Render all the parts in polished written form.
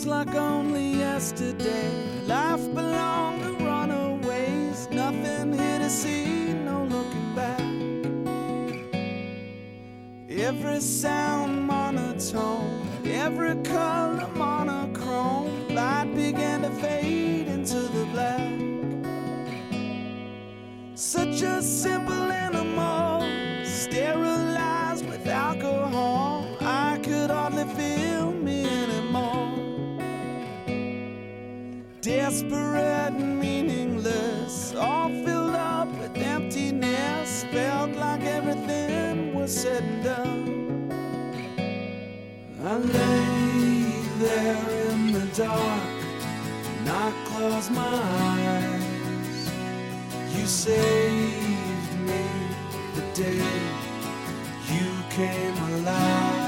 like only yesterday. Life belonged to runaways. Nothing here to see, no looking back. Every sound monotone, every color monochrome. Light began to fade into the black. Such a simple animal, sterilized with alcohol. I could hardly feel me anymore. Desperate and meaningless, all filled up with emptiness. Felt like everything was said and done. I lay there in the dark and I closed my eyes. You saved me the day you came alive.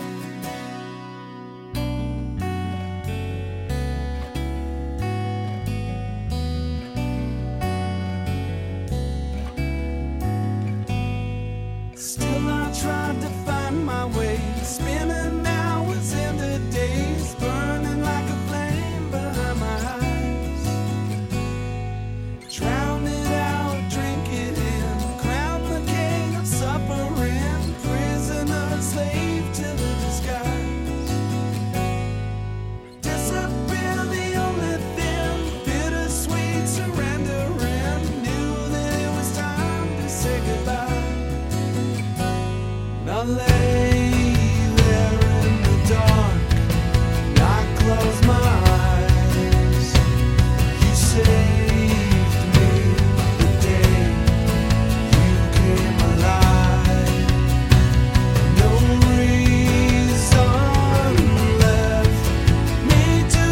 Still I tried to find my way, spinning hours into days, burning like a flame behind my eyes. Drown it out, drink it in, crown the king of suffering, prisoner, slave to the disguise. Disappear the only thing, bittersweet surrendering. Knew that it was time to say goodbye. I lay there in the dark and I closed my eyes. You saved me the day you came alive. No reason left me to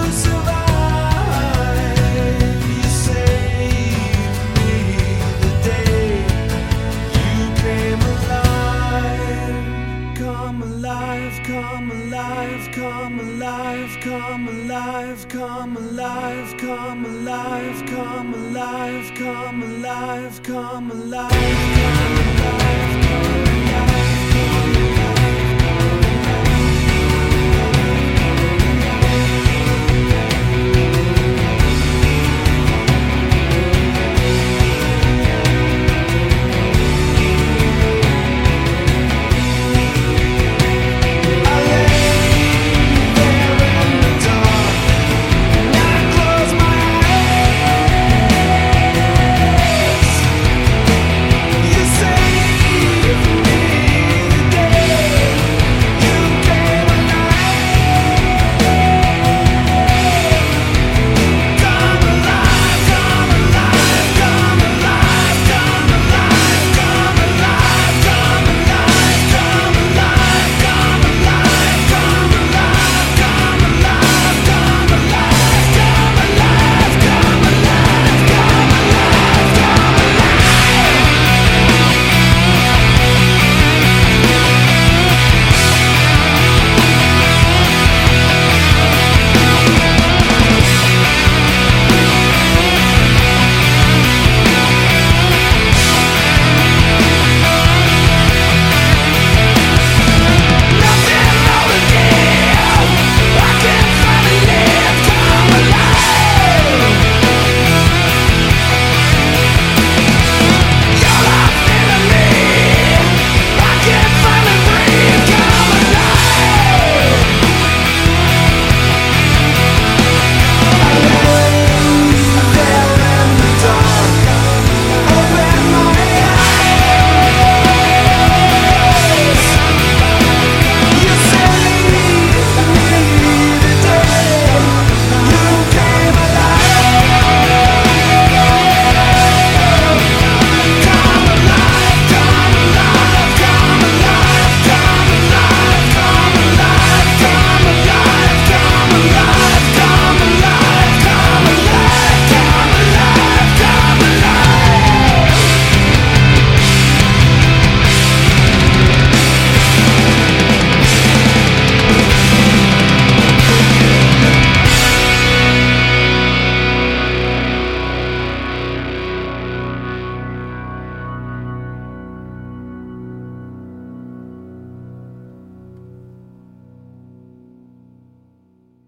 survive. You saved me the day you came alive. Come alive, come alive, come alive, come alive, come alive, come alive, come alive, come alive, come alive, come alive, come alive.